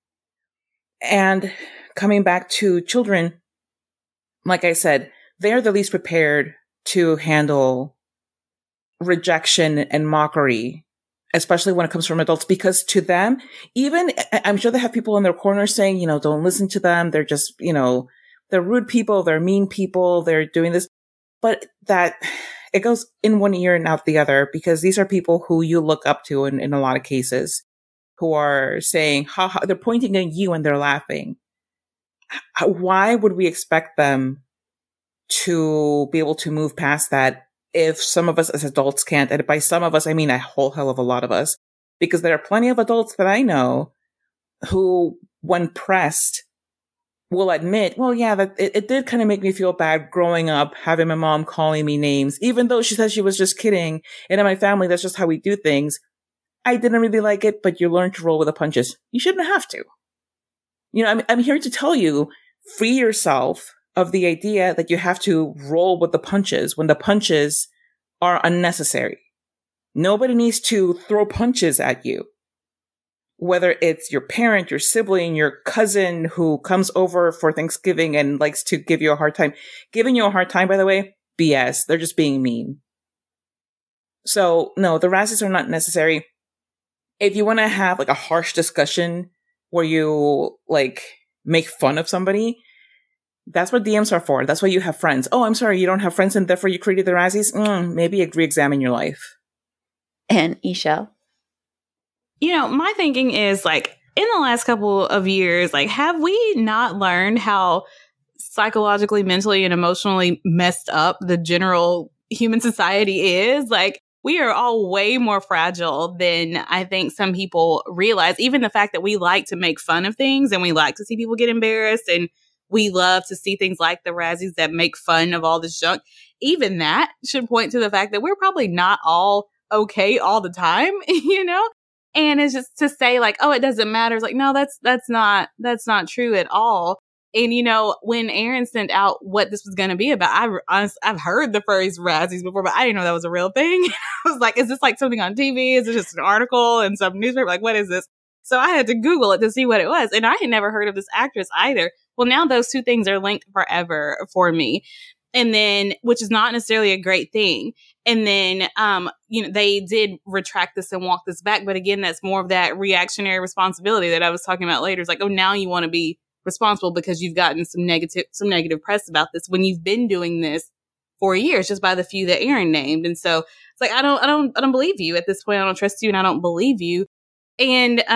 And coming back to children, like I said, they're the least prepared to handle rejection and mockery, especially when it comes from adults, because to them, even I'm sure they have people in their corner saying, you know, don't listen to them. They're just, you know, they're rude people. They're mean people. They're doing this, but that it goes in one ear and out the other, because these are people who you look up to in a lot of cases, who are saying, they're pointing at you and they're laughing. Why would we expect them to be able to move past that if some of us as adults can't? And by some of us, I mean a whole hell of a lot of us, because there are plenty of adults that I know who, when pressed, will admit, well, yeah, that it did kind of make me feel bad growing up, having my mom calling me names, even though she said she was just kidding. And in my family, that's just how we do things. I didn't really like it, but you learn to roll with the punches. You shouldn't have to. You know, I'm here to tell you, free yourself of the idea that you have to roll with the punches when the punches are unnecessary. Nobody needs to throw punches at you. Whether it's your parent, your sibling, your cousin who comes over for Thanksgiving and likes to give you a hard time. Giving you a hard time, by the way, BS. They're just being mean. So, no, the Razzies are not necessary. If you want to have like a harsh discussion where you like make fun of somebody, that's what DMs are for. That's why you have friends. Oh, I'm sorry, you don't have friends and therefore you created the Razzies? Maybe re-examine your life. And Isha? You know, my thinking is like, in the last couple of years, like, have we not learned how psychologically, mentally, and emotionally messed up the general human society is? Like, we are all way more fragile than I think some people realize. Even the fact that we like to make fun of things and we like to see people get embarrassed, and we love to see things like the Razzies that make fun of all this junk. Even that should point to the fact that we're probably not all okay all the time, you know? And it's just to say like, oh, it doesn't matter. It's like, no, that's not true at all. And, you know, when Aaron sent out what this was going to be about, I've heard the phrase Razzies before, but I didn't know that was a real thing. I was like, is this like something on TV? Is it just an article in some newspaper? Like, what is this? So I had to Google it to see what it was. And I had never heard of this actress either. Well, now those two things are linked forever for me. And then, which is not necessarily a great thing. And then, you know, they did retract this and walk this back. But again, that's more of that reactionary responsibility that I was talking about later. It's like, oh, now you want to be responsible because you've gotten some negative press about this when you've been doing this for years, just by the few that Aaron named. And so it's like, I don't believe you at this point. I don't trust you and I don't believe you. And,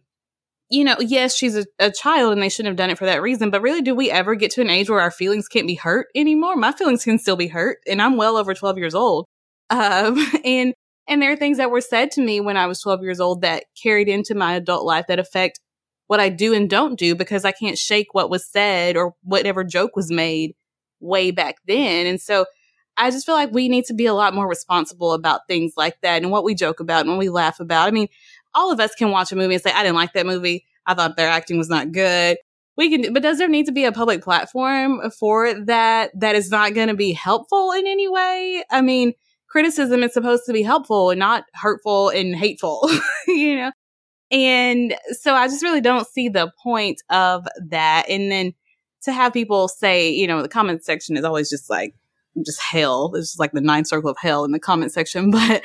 you know, yes, she's a child and they shouldn't have done it for that reason. But really, do we ever get to an age where our feelings can't be hurt anymore? My feelings can still be hurt, and I'm well over 12 years old. And there are things that were said to me when I was 12 years old that carried into my adult life that affect what I do and don't do, because I can't shake what was said or whatever joke was made way back then. And so I just feel like we need to be a lot more responsible about things like that and what we joke about and what we laugh about. I mean, all of us can watch a movie and say, I didn't like that movie. I thought their acting was not good. We can, but does there need to be a public platform for that is not going to be helpful in any way? I mean, criticism is supposed to be helpful and not hurtful and hateful, you know? And so I just really don't see the point of that. And then to have people say, you know, the comment section is always just like, just hell. It's just like the ninth circle of hell in the comment section. But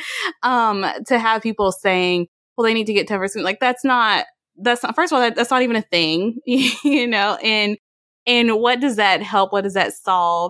to have people saying, well, they need to get tougher, like that's not, first of all, that's not even a thing, you know? And what does that help? What does that solve?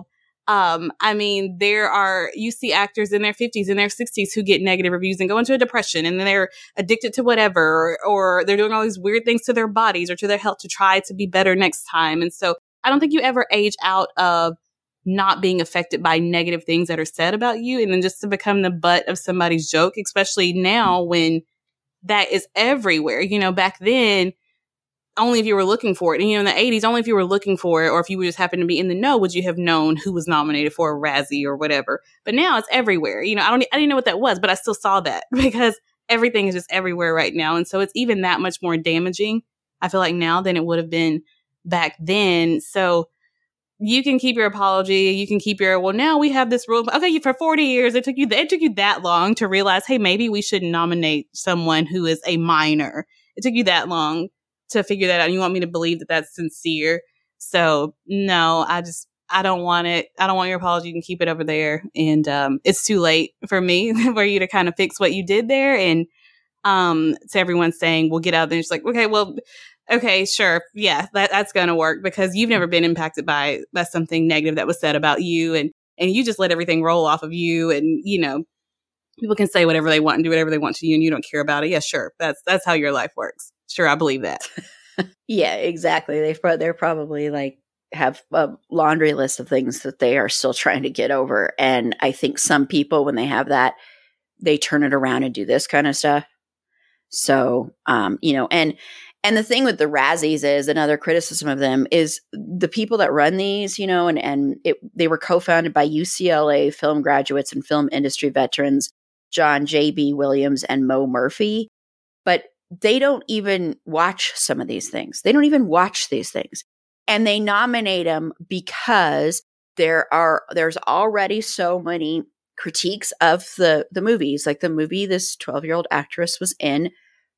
I mean, you see actors in their 50s, in their 60s who get negative reviews and go into a depression, and then they're addicted to whatever, or they're doing all these weird things to their bodies or to their health to try to be better next time. And so I don't think you ever age out of not being affected by negative things that are said about you. And then just to become the butt of somebody's joke, especially now when that is everywhere. You know, back then, only if you were looking for it. And, you know, in the 80s, only if you were looking for it, or if you just happened to be in the know, would you have known who was nominated for a Razzie or whatever. But now it's everywhere. You know, I didn't know what that was, but I still saw that because everything is just everywhere right now. And so it's even that much more damaging, I feel like, now than it would have been back then. So you can keep your apology. You can keep your, well, now we have this rule. Okay, for 40 years, it took you that long to realize, hey, maybe we shouldn't nominate someone who is a minor. It took you that long to figure that out. And you want me to believe that that's sincere. So no, I don't want it. I don't want your apology. You can keep it over there. And it's too late for me for you to kind of fix what you did there. And to everyone saying, well, get out there. It's like, okay, sure. Yeah, that's going to work because you've never been impacted by something negative that was said about you. And you just let everything roll off of you. And, you know, people can say whatever they want and do whatever they want to you and you don't care about it. Yeah, sure. That's how your life works. Sure, I believe that. Yeah, exactly. They're probably like have a laundry list of things that they are still trying to get over. And I think some people, when they have that, they turn it around and do this kind of stuff. So, you know, and the thing with the Razzies is another criticism of them is the people that run these, you know, and they were co-founded by UCLA film graduates and film industry veterans, John J.B. Williams and Mo Murphy. But they don't even watch some of these things. They don't even watch these things. And they nominate them because there's already so many critiques of the movies. Like the movie this 12-year-old actress was in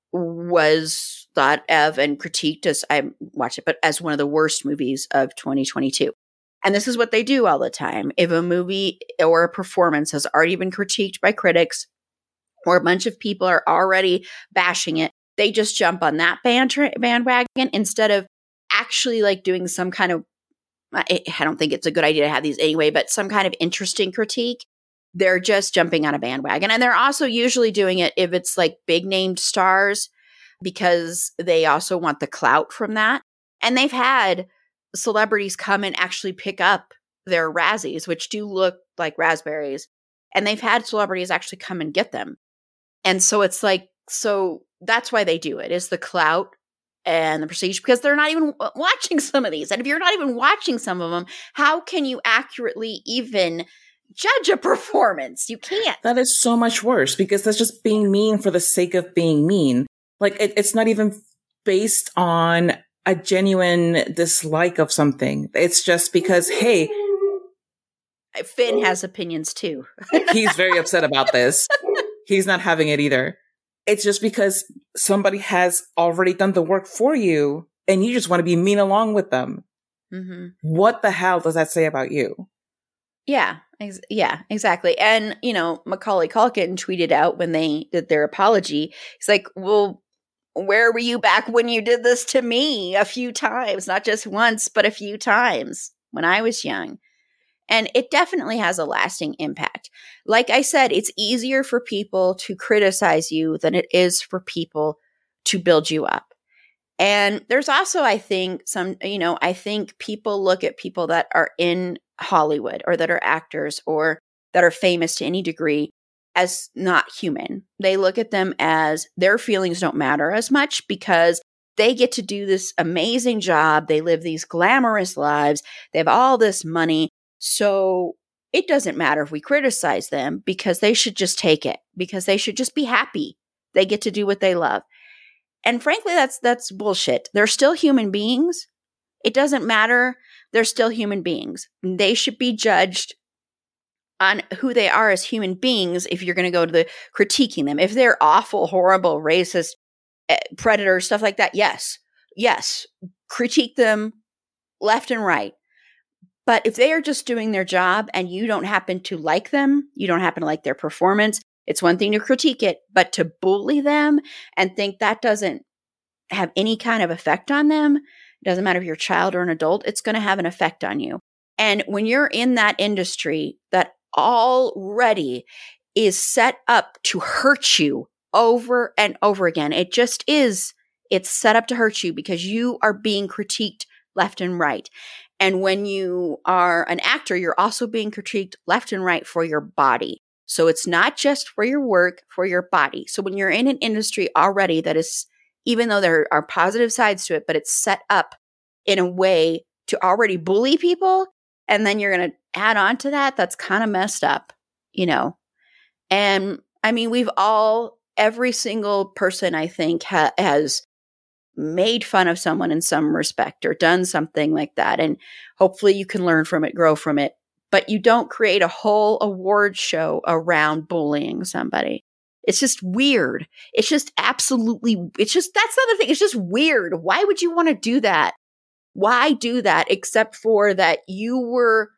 was thought of and critiqued as, I watched it, but as one of the worst movies of 2022. And this is what they do all the time. If a movie or a performance has already been critiqued by critics or a bunch of people are already bashing it, they just jump on that bandwagon instead of actually like doing some kind of, I don't think it's a good idea to have these anyway, but some kind of interesting critique. They're just jumping on a bandwagon. And they're also usually doing it if it's like big named stars because they also want the clout from that. And they've had celebrities come and actually pick up their Razzies, which do look like raspberries. And they've had celebrities actually come and get them. And so it's like, so that's why they do it, is the clout and the prestige, because they're not even watching some of these. And if you're not even watching some of them, how can you accurately even judge a performance? You can't. That is so much worse because that's just being mean for the sake of being mean. Like it's not even based on a genuine dislike of something. It's just because, hey, Finn has opinions too. he's very upset about this. He's not having it either. It's just because somebody has already done the work for you and you just want to be mean along with them. Mm-hmm. What the hell does that say about you? Yeah, exactly. And, Macaulay Culkin tweeted out when they did their apology. He's like, well, where were you back when you did this to me a few times? Not just once, but a few times when I was young. And it definitely has a lasting impact. Like I said, it's easier for people to criticize you than it is for people to build you up. And there's also, I think, I think people look at people that are in Hollywood or that are actors or that are famous to any degree as not human. They look at them as their feelings don't matter as much because they get to do this amazing job. They live these glamorous lives. They have all this money. So it doesn't matter if we criticize them because they should just take it, because they should just be happy. They get to do what they love. And frankly, that's bullshit. They're still human beings. It doesn't matter. They're still human beings. They should be judged on who they are as human beings if you're going to go to the critiquing them. If they're awful, horrible, racist, predators, stuff like that, yes, critique them left and right. But if they are just doing their job and you don't happen to like them, you don't happen to like their performance, it's one thing to critique it, but to bully them and think that doesn't have any kind of effect on them, it doesn't matter if you're a child or an adult, it's going to have an effect on you. And when you're in that industry that already is set up to hurt you over and over again, it just is, it's set up to hurt you because you are being critiqued left and right. And when you are an actor, you're also being critiqued left and right for your body. So it's not just for your work, for your body. So when you're in an industry already that is, even though there are positive sides to it, but it's set up in a way to already bully people, and then you're going to add on to that, that's kind of messed up, And I mean, every single person I think has made fun of someone in some respect or done something like that. And hopefully you can learn from it, grow from it. But you don't create a whole award show around bullying somebody. It's just weird. It's just that's another thing. It's just weird. Why would you want to do that? Why do that except for that you're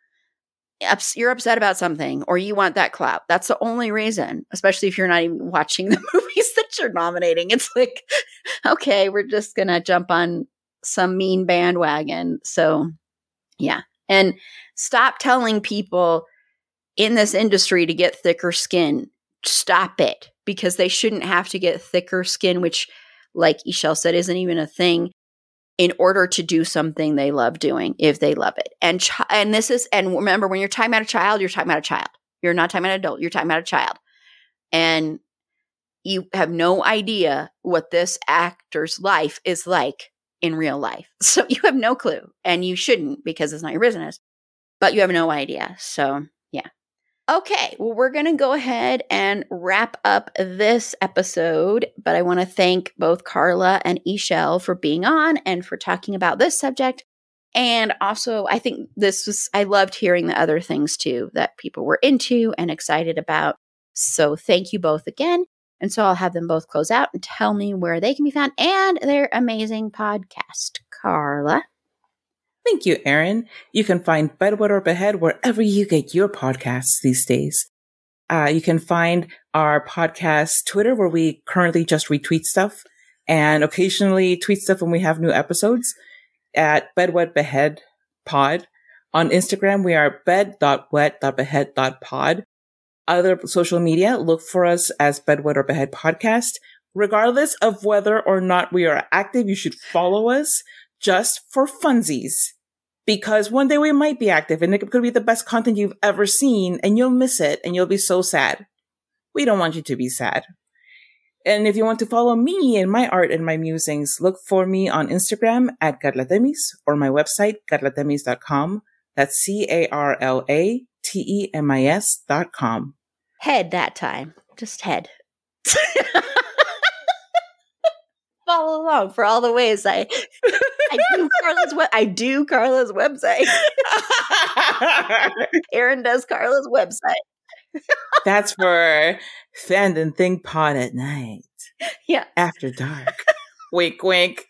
upset about something or you want that clout? That's the only reason, especially if you're not even watching the movies that you're nominating. It's like, okay, we're just going to jump on some mean bandwagon. So yeah. And stop telling people in this industry to get thicker skin. Stop it, because they shouldn't have to get thicker skin, which, like Ishel said, isn't even a thing, in order to do something they love doing, if they love it. And remember, when you're talking about a child, you're talking about a child. You're not talking about an adult. You're talking about a child. And you have no idea what this actor's life is like in real life. So you have no clue, and you shouldn't, because it's not your business, but you have no idea. So yeah. Okay, well, we're going to go ahead and wrap up this episode, but I want to thank both Carla and Ishel for being on and for talking about this subject. And also, I think I loved hearing the other things too that people were into and excited about. So thank you both again. And so I'll have them both close out and tell me where they can be found and their amazing podcast. Carla? Thank you, Erin. You can find Bedwet or Behead wherever you get your podcasts these days. You can find our podcast Twitter, where we currently just retweet stuff and occasionally tweet stuff when we have new episodes, at Bedwet Behead Pod. On Instagram, we are bed.wet.behead.pod. Other social media, look for us as Bedwet or Behead Podcast. Regardless of whether or not we are active, you should follow us just for funsies. Because one day we might be active and it could be the best content you've ever seen and you'll miss it and you'll be so sad. We don't want you to be sad. And if you want to follow me and my art and my musings, look for me on Instagram at Carlatemis or my website, carlatemis.com. That's CARLATEMIS.com. Head that time. Just head. Follow along for all the ways I I do Carla's website. Erin does Carla's website. That's for Fandom Thing Pod at night. Yeah. After dark. Wink, wink.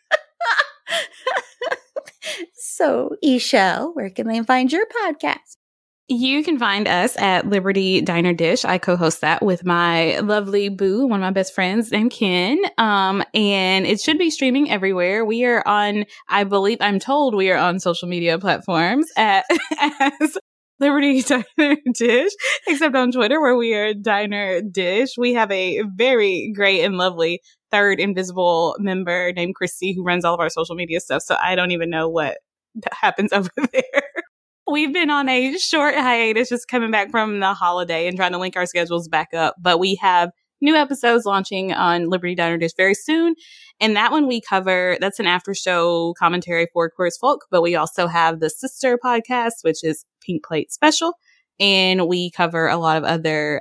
So, Ishel, where can they find your podcast? You can find us at Liberty Diner Dish. I co-host that with my lovely boo, one of my best friends, named Ken. And it should be streaming everywhere. We are on, I'm told we are on social media platforms as Liberty Diner Dish, except on Twitter where we are Diner Dish. We have a very great and lovely third invisible member named Christy who runs all of our social media stuff. So I don't even know what happens over there. We've been on a short hiatus, just coming back from the holiday and trying to link our schedules back up. But we have new episodes launching on Liberty Diner Dish very soon. And that one that's an after show commentary for Queer as Folk. But we also have the sister podcast, which is Pink Plate Special. And we cover a lot of other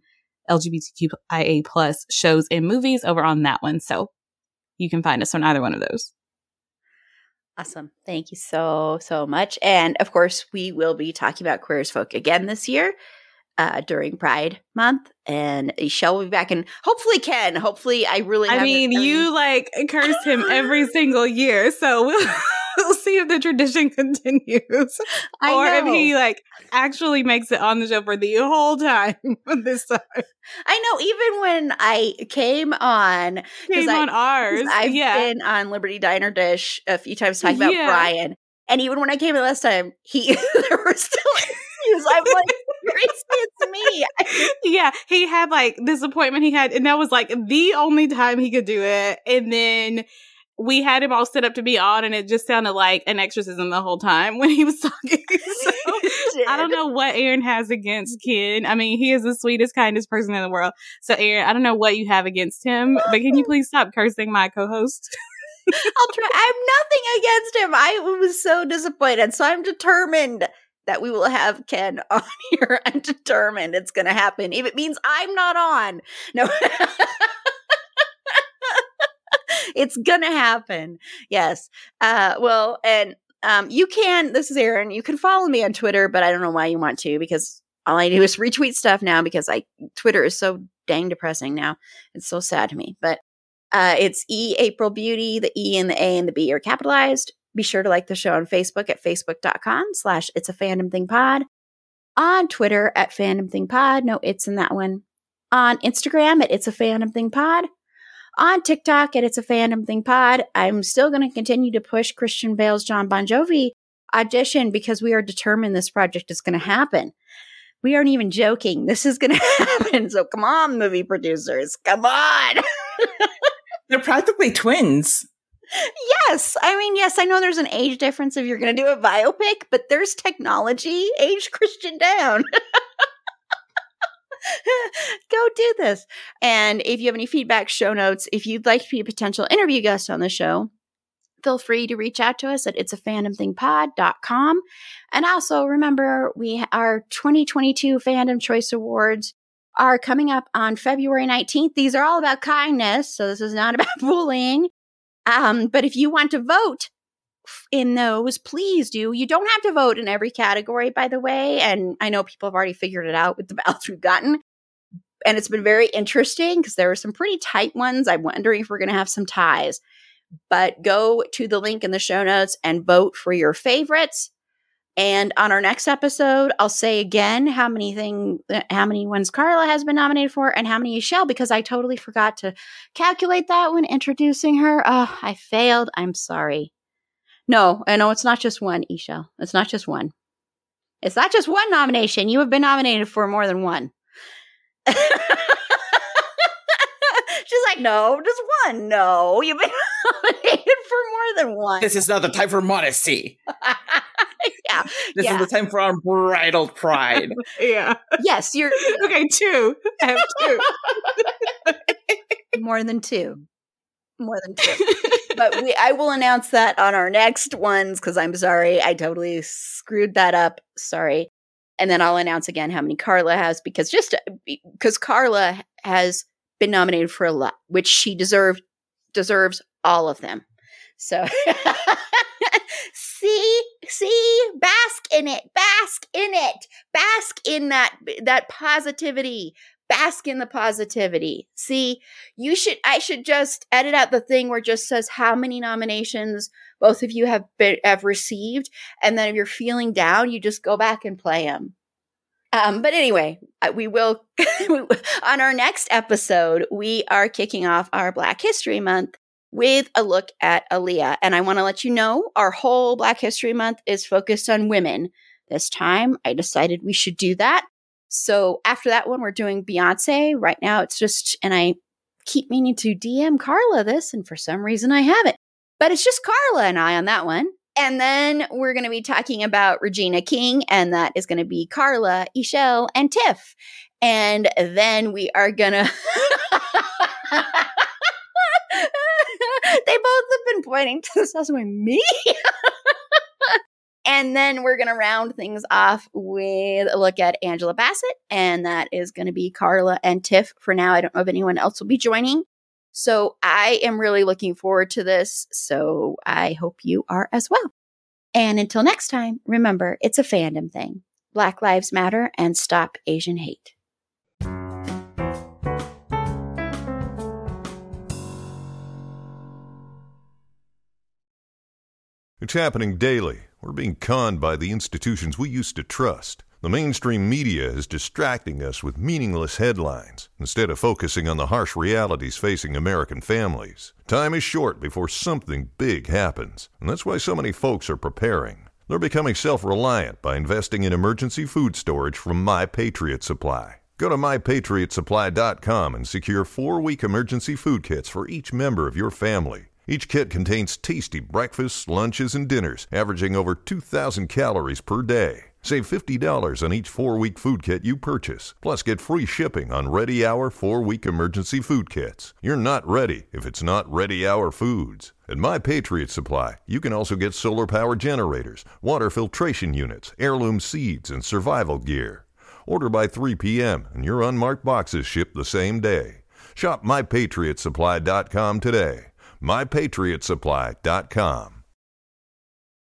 LGBTQIA plus shows and movies over on that one. So you can find us on either one of those. Awesome. Thank you so, so much. And of course, we will be talking about Queer as Folk again this year during Pride Month. And Ishel will be back, and hopefully Ken. Hopefully, you curse him every single year. So we'll see if the tradition continues. If he actually makes it on the show for the whole time this time. I know, even when I came on ours. I've been on Liberty Diner Dish a few times talking about Brian. And even when I came in last time, there were still issues. I'm like, Gracie, it's me. Yeah, he had this appointment he had, and that was the only time he could do it. And then we had him all set up to be on, and it just sounded like an exorcism the whole time when he was talking. So I don't know what Erin has against Ken. I mean, he is the sweetest, kindest person in the world. So Erin, I don't know what you have against him, but can you please stop cursing my co-host? I'll try. I have nothing against him. I was so disappointed. So I'm determined that we will have Ken on here. I'm determined it's going to happen. If it means I'm not on. No. It's going to happen. Yes. This is Erin. You can follow me on Twitter, but I don't know why you want to, because all I do is retweet stuff now because Twitter is so dang depressing now. It's so sad to me. But it's April Beauty. The E and the A and the B are capitalized. Be sure to like the show on Facebook at facebook.com/itsafandom_thing_pod. On Twitter at fandomthingpod. No, it's in that one. On Instagram at itsafandom_thing_pod. On TikTok at itsafandom_thing_pod. I'm still going to continue to push Christian Bale's John Bon Jovi audition because we are determined this project is going to happen. We aren't even joking. This is going to happen. So come on, movie producers. Come on. They're practically twins. Yes. I know there's an age difference if you're going to do a biopic, but there's technology. Age Christian down. Go do this. And if you have any feedback, show notes, if you'd like to be a potential interview guest on the show, feel free to reach out to us at itsafandomthingpod.com. And also remember, our 2022 Fandom Choice Awards are coming up on February 19th. These are all about kindness, so this is not about bullying. But if you want to vote in those, please do. You don't have to vote in every category, by the way. And I know people have already figured it out with the ballots we've gotten. And it's been very interesting because there were some pretty tight ones. I'm wondering if we're going to have some ties. But go to the link in the show notes and vote for your favorites. And on our next episode, I'll say again how many ones Carla has been nominated for and how many Ishel, because I totally forgot to calculate that when introducing her. Oh, I failed. I'm sorry. No, it's not just one, Ishel. It's not just one. It's not just one nomination. You have been nominated for more than one. She's like, no, just one. No, you've been nominated for more than one. This is not the time for modesty. Yeah. This is the time for unbridled pride. Yeah. Yes, you're okay. 2. I have 2. More than two. But I will announce that on our next ones because I'm sorry, I totally screwed that up. Sorry. And then I'll announce again how many Carla has because Carla has been nominated for a lot, which she deserves all of them. So See, bask in it, bask in that positivity, bask in the positivity. See, I should just edit out the thing where it just says how many nominations both of you have received. And then if you're feeling down, you just go back and play them. But anyway, we will, on our next episode, we are kicking off our Black History Month with a look at Aaliyah. And I want to let you know, our whole Black History Month is focused on women. This time, I decided we should do that. So after that one, we're doing Beyonce. Right now, it's just, and I keep meaning to DM Carla this, and for some reason I haven't. But it's just Carla and I on that one. And then we're going to be talking about Regina King, and that is going to be Carla, Ishelle, and Tiff. And then we are going to... They both have been pointing to this as me. And then we're going to round things off with a look at Angela Bassett, and that is going to be Carla and Tiff for now. I don't know if anyone else will be joining. So I am really looking forward to this. So I hope you are as well. And until next time, remember, it's a fandom thing. Black Lives Matter and stop Asian hate. It's happening daily. We're being conned by the institutions we used to trust. The mainstream media is distracting us with meaningless headlines instead of focusing on the harsh realities facing American families. Time is short before something big happens, and that's why so many folks are preparing. They're becoming self-reliant by investing in emergency food storage from My Patriot Supply. Go to MyPatriotSupply.com and secure 4-week emergency food kits for each member of your family. Each kit contains tasty breakfasts, lunches, and dinners, averaging over 2,000 calories per day. Save $50 on each 4-week food kit you purchase. Plus, get free shipping on Ready Hour 4-week emergency food kits. You're not ready if it's not Ready Hour Foods. At My Patriot Supply, you can also get solar power generators, water filtration units, heirloom seeds, and survival gear. Order by 3 p.m. and your unmarked boxes ship the same day. Shop MyPatriotSupply.com today. MyPatriotSupply.com.